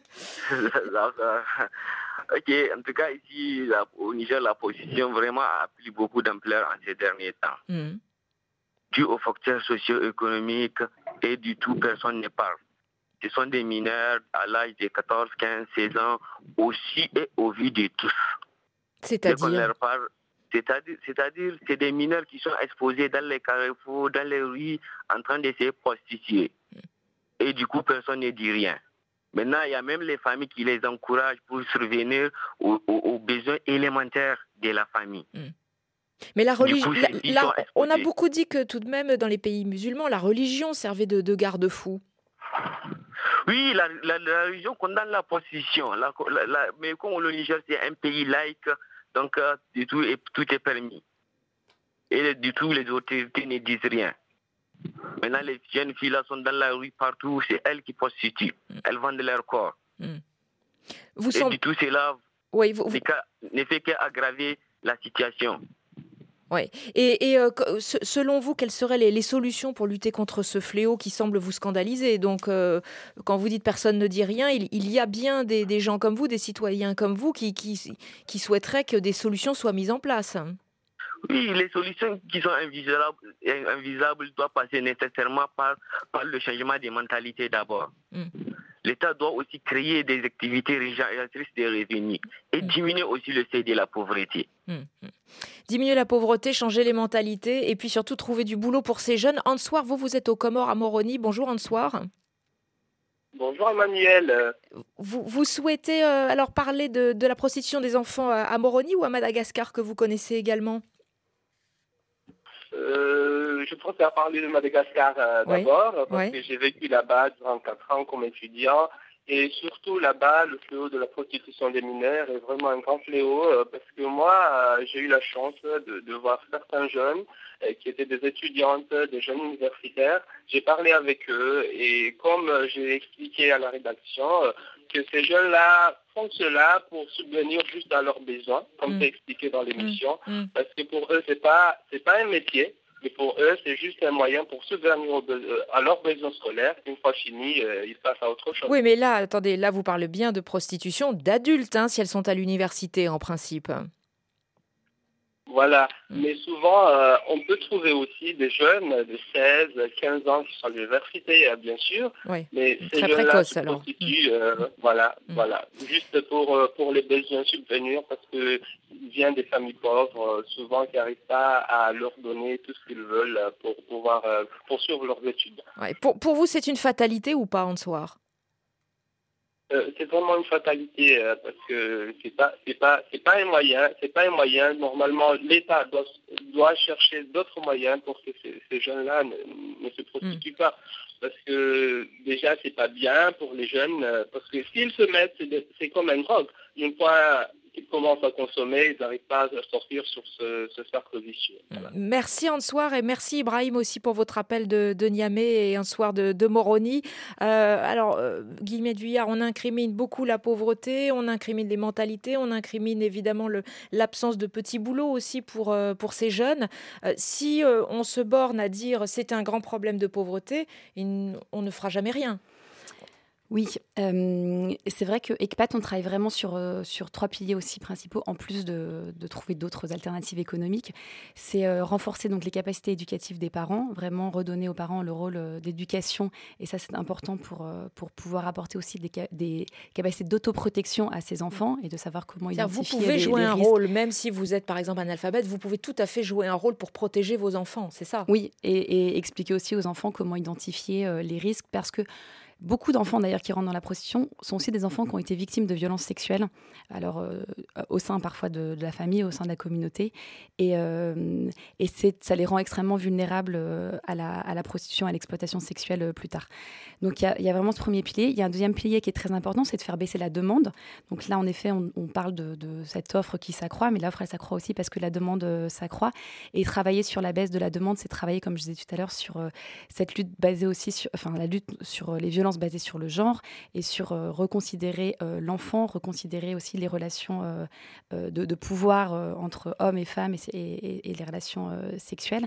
Ok, en tout cas ici la, au Niger, la position vraiment a pris beaucoup d'ampleur en ces derniers temps. Mm. Dû aux facteurs socio-économiques et du tout, personne ne parle. Ce sont des mineurs à l'âge de quatorze, quinze, seize ans, aussi et au vu de tous. C'est-à-dire parle, c'est-à-dire, c'est-à-dire, c'est des mineurs qui sont exposés dans les carrefours, dans les rues, en train de se prostituer. Et du coup, personne ne dit rien. Maintenant, il y a même les familles qui les encouragent pour survenir aux, aux, aux besoins élémentaires de la famille. Mm. Mais la religion, on a beaucoup dit que tout de même, dans les pays musulmans, la religion servait de, de garde-fou. Oui, la, la, la religion condamne la prostitution. La, la, la, mais comme le Niger, c'est un pays laïque, donc euh, du tout, et, tout est permis. Et du tout, les autorités ne disent rien. Maintenant, les jeunes filles là sont dans la rue partout, c'est elles qui prostituent. Mm. Elles vendent leur corps. Mm. Vous et semble... du tout, cela oui, vous, vous... ne fait qu'aggraver la situation. Ouais. Et, et euh, selon vous, quelles seraient les, les solutions pour lutter contre ce fléau qui semble vous scandaliser ? Donc, euh, quand vous dites personne ne dit rien, il, il y a bien des, des gens comme vous, des citoyens comme vous, qui, qui, qui souhaiteraient que des solutions soient mises en place. Oui, les solutions qui sont invisibles, invisibles doivent passer nécessairement par, par le changement des mentalités d'abord. Mm. L'État doit aussi créer des activités génératrices de revenus et mmh. diminuer aussi le seuil de la pauvreté. Mmh. Diminuer la pauvreté, changer les mentalités et puis surtout trouver du boulot pour ces jeunes. Ansoir, vous, vous êtes au Comores à Moroni. Bonjour Ansoir. Bonjour Emmanuel. Vous, vous souhaitez euh, alors parler de, de la prostitution des enfants à, à Moroni ou à Madagascar que vous connaissez également ? Euh, je préfère parler de Madagascar euh, oui. d'abord, parce oui. que j'ai vécu là-bas durant quatre ans comme étudiant. Et surtout là-bas, le fléau de la prostitution des mineurs est vraiment un grand fléau, euh, parce que moi, euh, j'ai eu la chance de, de voir certains jeunes euh, qui étaient des étudiantes, des jeunes universitaires. J'ai parlé avec eux et comme euh, j'ai expliqué à la rédaction, euh, que ces jeunes-là font cela pour subvenir juste à leurs besoins, comme mmh. c'est expliqué dans l'émission, mmh. parce que pour eux, c'est pas, c'est pas un métier, mais pour eux, c'est juste un moyen pour subvenir aux be- à leurs besoins scolaires. Une fois fini, euh, ils passent à autre chose. Oui, mais là, attendez, là, vous parlez bien de prostitution d'adultes, hein, si elles sont à l'université, en principe. Voilà, mmh. mais souvent, euh, on peut trouver aussi des jeunes de seize, quinze ans qui sont à l'université, bien sûr, oui. mais ces très jeunes-là précoce, se alors. prostituent, euh, mmh. voilà, mmh. voilà, juste pour, euh, pour les besoins subvenir, parce qu'ils viennent des familles pauvres, euh, souvent qui n'arrivent pas à leur donner tout ce qu'ils veulent pour pouvoir euh, poursuivre leurs études. Ouais. Pour, pour vous, c'est une fatalité ou pas, Ansoir ? euh, c'est vraiment une fatalité euh, parce que c'est pas, c'est pas, c'est pas un moyen, c'est pas un moyen. Normalement, l'État doit, doit chercher d'autres moyens pour que ces, ces jeunes-là ne, ne se prostituent mmh. pas. Parce que déjà, c'est pas bien pour les jeunes, euh, parce que s'ils se mettent, c'est, de, c'est comme une drogue. Une fois qu'ils commencent à consommer, ils n'arrivent pas à sortir sur ce, ce cercle vicieux. Voilà. Merci Ansoir et merci Ibrahim aussi pour votre appel de, de Niamey et Ansoir de, de Moroni. Euh, alors, euh, Guy Meduyar, on incrimine beaucoup la pauvreté, on incrimine les mentalités, on incrimine évidemment le, l'absence de petits boulots aussi pour, euh, pour ces jeunes. Euh, si euh, on se borne à dire c'est un grand problème de pauvreté, il, on ne fera jamais rien. Oui, euh, c'est vrai que ECPAT, on travaille vraiment sur, euh, sur trois piliers aussi principaux, en plus de, de trouver d'autres alternatives économiques. C'est euh, renforcer donc les capacités éducatives des parents, vraiment redonner aux parents le rôle euh, d'éducation, et ça c'est important pour, euh, pour pouvoir apporter aussi des, ca- des capacités d'autoprotection à ces enfants et de savoir comment C'est-à-dire identifier vous pouvez les, jouer les un risques. rôle, même si vous êtes par exemple analphabète, vous pouvez tout à fait jouer un rôle pour protéger vos enfants, c'est ça ? Oui, et, et expliquer aussi aux enfants comment identifier euh, les risques, parce que beaucoup d'enfants d'ailleurs qui rentrent dans la prostitution sont aussi des enfants qui ont été victimes de violences sexuelles, alors euh, au sein parfois de, de la famille, au sein de la communauté, et, euh, et c'est, ça les rend extrêmement vulnérables euh, à, la, à la prostitution, à l'exploitation sexuelle euh, plus tard. Donc il y, y a vraiment ce premier pilier. Il y a un deuxième pilier qui est très important, c'est de faire baisser la demande. Donc là en effet on, on parle de, de cette offre qui s'accroît, mais l'offre elle s'accroît aussi parce que la demande euh, s'accroît. Et travailler sur la baisse de la demande, c'est travailler, comme je disais tout à l'heure, sur euh, cette lutte basée aussi sur, enfin la lutte sur euh, les violences basées sur le genre et sur euh, reconsidérer euh, l'enfant, reconsidérer aussi les relations euh, euh, de, de pouvoir euh, entre hommes et femmes et, et, et les relations euh, sexuelles.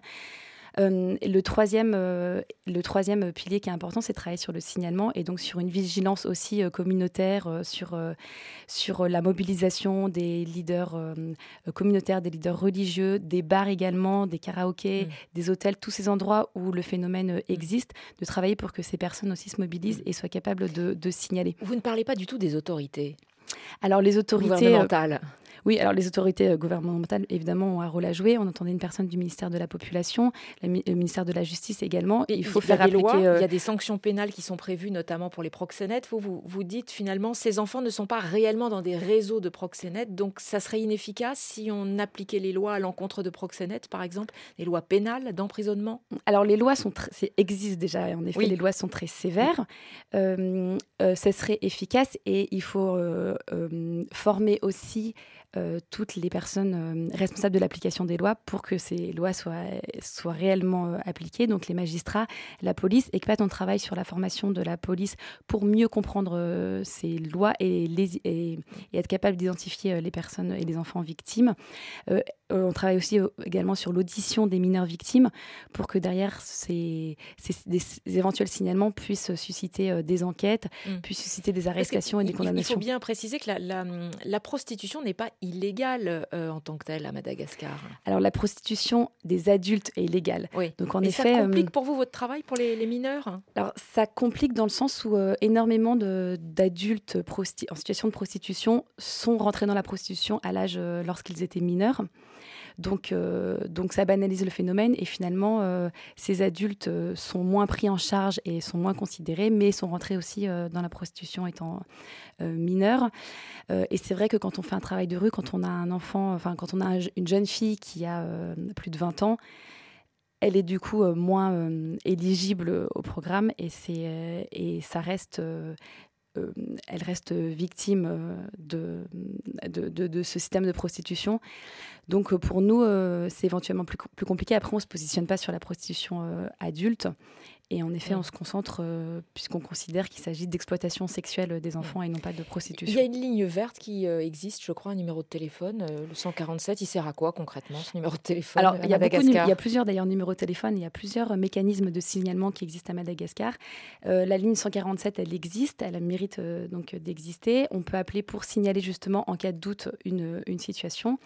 Euh, le, troisième, euh, le troisième pilier qui est important, c'est de travailler sur le signalement et donc sur une vigilance aussi euh, communautaire, euh, sur, euh, sur la mobilisation des leaders euh, communautaires, des leaders religieux, des bars également, des karaokés, mmh. des hôtels, tous ces endroits où le phénomène existe, de travailler pour que ces personnes aussi se mobilisent et soient capables de, de signaler. Vous ne parlez pas du tout des autorités. Alors les autorités gouvernementales. Euh, Oui, alors les autorités euh, gouvernementales, évidemment, ont un rôle à jouer. On entendait une personne du ministère de la Population, le ministère de la Justice également. Et il faut faire appliquer... Lois, euh... Il y a des sanctions pénales qui sont prévues, notamment pour les proxénètes. Vous, vous, vous dites, finalement, ces enfants ne sont pas réellement dans des réseaux de proxénètes, donc ça serait inefficace si on appliquait les lois à l'encontre de proxénètes, par exemple, les lois pénales d'emprisonnement. Alors, les lois sont tr- existent déjà, et en effet, oui. les lois sont très sévères. Oui. Euh, euh, ça serait efficace, et il faut euh, euh, former aussi Euh, toutes les personnes euh, responsables de l'application des lois pour que ces lois soient, soient réellement euh, appliquées, donc les magistrats, la police. Et ECPAT, on travaille sur la formation de la police pour mieux comprendre euh, ces lois et, les, et, et être capable d'identifier euh, les personnes et les enfants victimes. Euh, on travaille aussi euh, également sur l'audition des mineurs victimes pour que derrière ces, ces, des, des éventuels signalements puissent susciter euh, des enquêtes, mmh. puissent susciter des arrestations et des condamnations. Il faut bien préciser que la, la, la prostitution n'est pas illégale euh, en tant que telle à Madagascar. Alors la prostitution des adultes est illégale. Oui. Donc en Et effet, ça complique euh, pour vous votre travail pour les, les mineurs ? Alors ça complique dans le sens où euh, énormément de, d'adultes prosti- en situation de prostitution sont rentrés dans la prostitution à l'âge euh, lorsqu'ils étaient mineurs. Donc, euh, donc ça banalise le phénomène et finalement euh, ces adultes euh, sont moins pris en charge et sont moins considérés, mais sont rentrés aussi euh, dans la prostitution étant euh, mineurs. Euh, et c'est vrai que quand on fait un travail de rue, quand on a un enfant, enfin quand on a un, une jeune fille qui a euh, plus de vingt ans, elle est du coup euh, moins euh, éligible au programme et, c'est, euh, et ça reste... Euh, Euh, elle reste victime euh, de, de, de, de ce système de prostitution. Donc euh, pour nous, euh, c'est éventuellement plus, plus compliqué. Après, on ne se positionne pas sur la prostitution euh, adulte. Et en effet, on se concentre, euh, puisqu'on considère qu'il s'agit d'exploitation sexuelle des enfants et non pas de prostitution. Il y a une ligne verte qui euh, existe, je crois, un numéro de téléphone, euh, le cent quarante-sept. Il sert à quoi concrètement, ce numéro de téléphone ? Alors, il y, a beaucoup, il y a plusieurs d'ailleurs numéros de téléphone, il y a plusieurs mécanismes de signalement qui existent à Madagascar. Euh, la ligne cent quarante-sept, elle existe, elle mérite euh, donc d'exister. On peut appeler pour signaler justement en cas de doute une, une situation.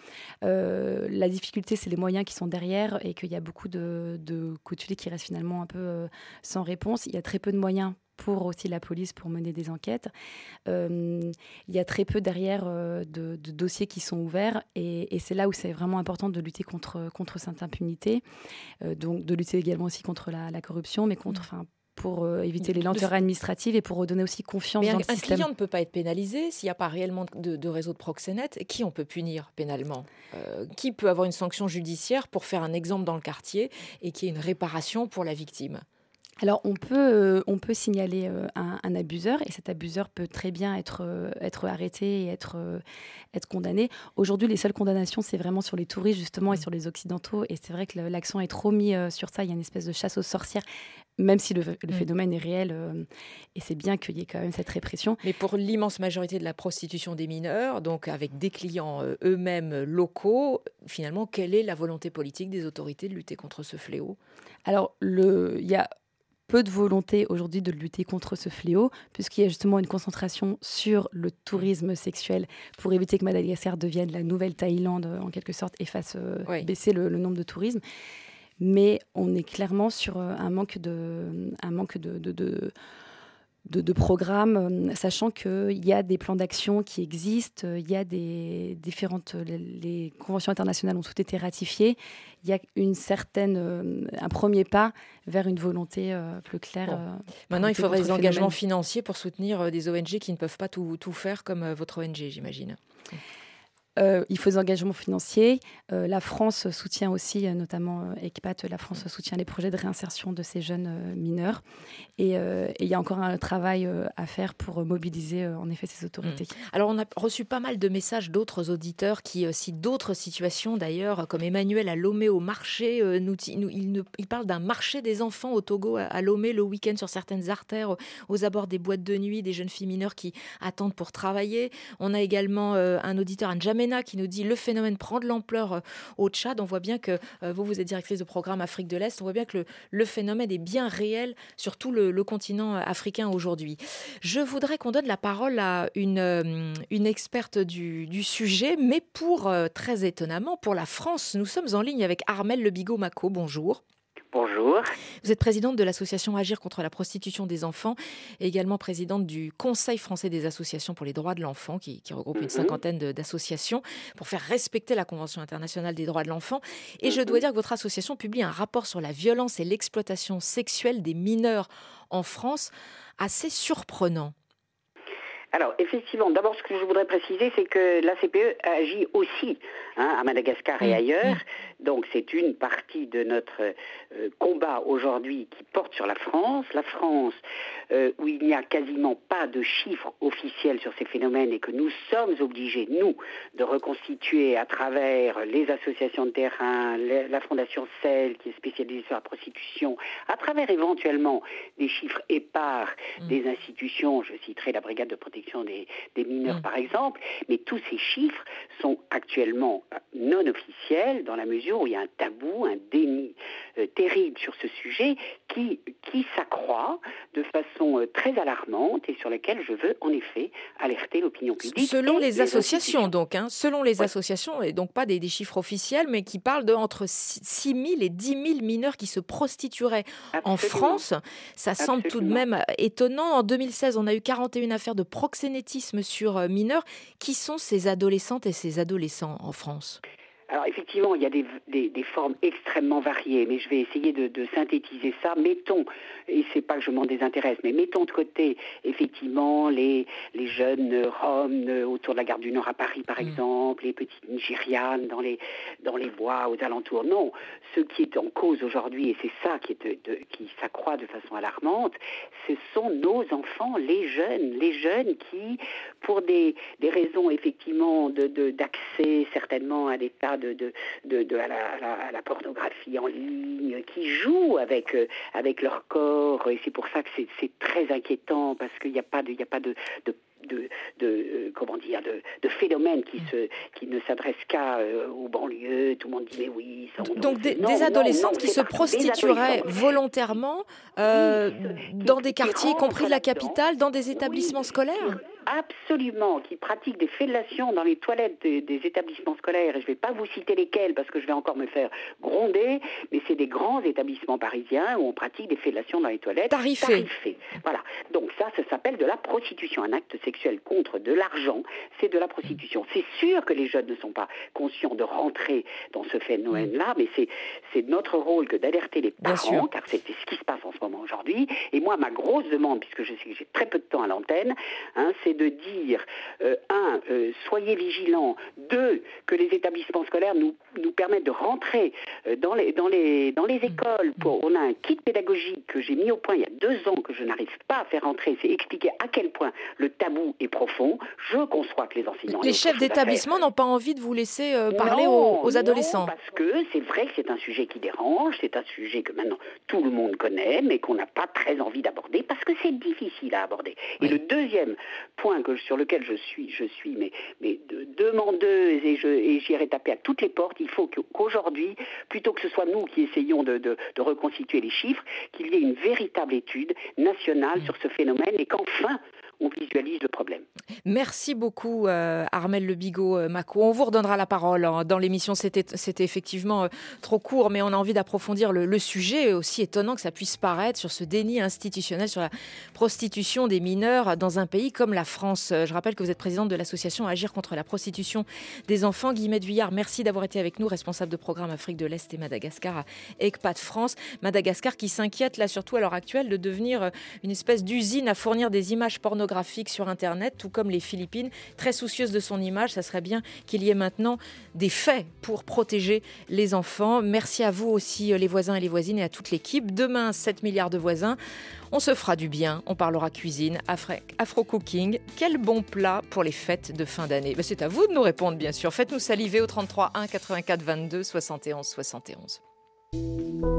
Euh, la difficulté, c'est les moyens qui sont derrière et qu'il y a beaucoup de, de coutuliers qui restent finalement un peu... Euh, sans réponse. Il y a très peu de moyens pour aussi la police pour mener des enquêtes. Euh, il y a très peu derrière euh, de, de dossiers qui sont ouverts et, et c'est là où c'est vraiment important de lutter contre, contre cette impunité, euh, donc de lutter également aussi contre la, la corruption, mais contre, enfin, pour euh, éviter les lenteurs administratives et pour redonner aussi confiance Mais dans un, le un système. client ne peut pas être pénalisé s'il n'y a pas réellement de, de réseau de proxénètes. Qui on peut punir pénalement ? euh, Qui peut avoir une sanction judiciaire pour faire un exemple dans le quartier et qu'il y ait une réparation pour la victime ? Alors, on peut, euh, on peut signaler euh, un, un abuseur et cet abuseur peut très bien être, euh, être arrêté et être, euh, être condamné. Aujourd'hui, les seules condamnations, c'est vraiment sur les touristes, justement, et sur les Occidentaux. Et c'est vrai que l'accent est trop mis euh, sur ça. Il y a une espèce de chasse aux sorcières, même si le, le phénomène est réel. Euh, et c'est bien qu'il y ait quand même cette répression. Mais pour l'immense majorité de la prostitution des mineurs, donc avec des clients euh, eux-mêmes locaux, finalement, quelle est la volonté politique des autorités de lutter contre ce fléau ? Alors, le, il y a peu de volonté aujourd'hui de lutter contre ce fléau, puisqu'il y a justement une concentration sur le tourisme sexuel pour éviter que Madagascar devienne la nouvelle Thaïlande, en quelque sorte, et fasse euh, oui. baisser le, le nombre de tourisme. Mais on est clairement sur un manque de, un manque de, de, de, de, de programmes, sachant qu'il y a des plans d'action qui existent, il y a des différentes... Les, les conventions internationales ont toutes été ratifiées. Il y a une certaine, euh, un premier pas vers une volonté euh, plus claire. Bon. Euh, Maintenant, il faudrait des engagements financiers pour soutenir euh, des O N G qui ne peuvent pas tout, tout faire comme euh, votre O N G, j'imagine. Euh, il faut des engagements financiers. Euh, la France soutient aussi, euh, notamment euh, ECPAT, la France soutient les projets de réinsertion de ces jeunes euh, mineurs. Et euh, il y a encore un travail euh, à faire pour mobiliser, euh, en effet, ces autorités. Mmh. Alors, on a reçu pas mal de messages d'autres auditeurs qui euh, citent d'autres situations, d'ailleurs, comme Emmanuel à Lomé au marché. Euh, nous, nous, il, nous, il parle d'un marché des enfants au Togo, à, à Lomé, le week-end, sur certaines artères, aux abords des boîtes de nuit, des jeunes filles mineures qui attendent pour travailler. On a également euh, un auditeur, un Jamena, qui nous dit le phénomène prend de l'ampleur au Tchad. On voit bien que euh, vous, vous êtes directrice de programme Afrique de l'Est. On voit bien que le, le phénomène est bien réel sur tout le, le continent africain aujourd'hui. Je voudrais qu'on donne la parole à une, euh, une experte du, du sujet, mais pour, euh, très étonnamment, pour la France, nous sommes en ligne avec Armelle Le Bigot-Macot. Bonjour. Bonjour. Vous êtes présidente de l'association Agir contre la prostitution des enfants et également présidente du Conseil français des associations pour les droits de l'enfant qui, qui regroupe mm-hmm. une cinquantaine de, d'associations pour faire respecter la Convention internationale des droits de l'enfant. Et mm-hmm. je dois dire que votre association publie un rapport sur la violence et l'exploitation sexuelle des mineurs en France assez surprenant. Alors, effectivement, d'abord, ce que je voudrais préciser, c'est que l'A C P E agit aussi hein, à Madagascar et ailleurs. Donc, c'est une partie de notre euh, combat aujourd'hui qui porte sur la France. La France, euh, où il n'y a quasiment pas de chiffres officiels sur ces phénomènes et que nous sommes obligés, nous, de reconstituer à travers les associations de terrain, les, la Fondation C E L, qui est spécialisée sur la prostitution, à travers éventuellement des chiffres épars mmh. des institutions, je citerai la Brigade de protection Des, des mineurs mmh. par exemple, mais tous ces chiffres sont actuellement non officiels dans la mesure où il y a un tabou, un déni euh, terrible sur ce sujet qui, qui s'accroît de façon euh, très alarmante et sur lequel je veux en effet alerter l'opinion publique. Selon les, les associations donc, hein, selon les ouais. associations, et donc pas des, des chiffres officiels, mais qui parlent de entre six mille et dix mille mineurs qui se prostitueraient Absolument. En France. Ça Absolument. Semble tout de même étonnant. En deux mille seize, on a eu quarante et une affaires de proxénétisme sur mineurs. Qui sont ces adolescentes et ces adolescents en France ? Alors effectivement, il y a des, des, des formes extrêmement variées, mais je vais essayer de, de synthétiser ça. Mettons, et c'est pas que je m'en désintéresse, mais mettons de côté effectivement les, les jeunes Roms autour de la gare du Nord à Paris par mmh. exemple, les petites Nigérianes dans les, dans les bois aux alentours. Non, ce qui est en cause aujourd'hui, et c'est ça qui, est de, de, qui s'accroît de façon alarmante, ce sont nos enfants, les jeunes, les jeunes qui, pour des, des raisons effectivement de, de, d'accès certainement à des tas de, de, de, de à, la, à, la, à la pornographie en ligne, qui jouent avec, euh, avec leur corps, et c'est pour ça que c'est, c'est très inquiétant, parce qu'il n'y a pas de, il n'y a pas de, de De, de euh, comment dire de, de phénomènes qui se qui ne s'adressent qu'à euh, aux banlieues. Tout le monde dit mais oui. Ça, donc des, non, des adolescentes non, non, qui se prostitueraient volontairement euh, qui, dans qui, des quartiers, y compris de la capitale, dans des établissements oui, scolaires. absolument, qui pratiquent des fellations dans les toilettes des, des établissements scolaires, et je ne vais pas vous citer lesquels parce que je vais encore me faire gronder, mais c'est des grands établissements parisiens où on pratique des fellations dans les toilettes. Tarifées. Tarifées. Voilà. Donc ça, ça s'appelle de la prostitution. Un acte sexuel contre de l'argent, c'est de la prostitution. C'est sûr que les jeunes ne sont pas conscients de rentrer dans ce phénomène-là, mais c'est, c'est notre rôle que d'alerter les parents, car c'est ce qui se passe en ce moment aujourd'hui. Et moi, ma grosse demande, puisque je sais que j'ai très peu de temps à l'antenne, hein, c'est de dire, euh, un, euh, soyez vigilants, deux, que les établissements scolaires nous, nous permettent de rentrer euh, dans, les, dans, les, dans les écoles. Pour, on a un kit pédagogique que j'ai mis au point il y a deux ans, que je n'arrive pas à faire rentrer, c'est expliquer à quel point le tabou est profond. Je conçois que les enseignants... Les chefs d'établissement n'ont pas envie de vous laisser euh, parler non, aux, aux adolescents. Non, parce que c'est vrai que c'est un sujet qui dérange, c'est un sujet que maintenant tout le monde connaît, mais qu'on n'a pas très envie d'aborder, parce que c'est difficile à aborder. Oui. Et le deuxième point que, sur lequel je suis, je suis mais, mais de, demandeuse, et, je, et j'irai taper à toutes les portes, il faut que, qu'aujourd'hui, plutôt que ce soit nous qui essayons de, de, de reconstituer les chiffres, qu'il y ait une véritable étude nationale mmh. sur ce phénomène, et qu'enfin, on visualise le problème. Merci beaucoup euh, Armelle Le Bigot-Macot. On vous redonnera la parole hein, dans l'émission. C'était, c'était effectivement euh, trop court, mais on a envie d'approfondir le, le sujet, aussi étonnant que ça puisse paraître, sur ce déni institutionnel sur la prostitution des mineurs dans un pays comme la France. Je rappelle que vous êtes présidente de l'association Agir contre la prostitution des enfants. Guillemette Vuillard, merci d'avoir été avec nous, responsable de programme Afrique de l'Est et Madagascar à ECPAT France. Madagascar qui s'inquiète là surtout à l'heure actuelle de devenir une espèce d'usine à fournir des images pornographiques graphique sur Internet, tout comme les Philippines, très soucieuse de son image. Ça serait bien qu'il y ait maintenant des faits pour protéger les enfants. Merci à vous aussi, les voisins et les voisines, et à toute l'équipe. Demain, sept milliards de voisins. On se fera du bien, on parlera cuisine, afro-cooking. Quel bon plat pour les fêtes de fin d'année? Ben, c'est à vous de nous répondre, bien sûr. Faites-nous saliver au trente-trois un quatre-vingt-quatre vingt-deux soixante et onze soixante et onze.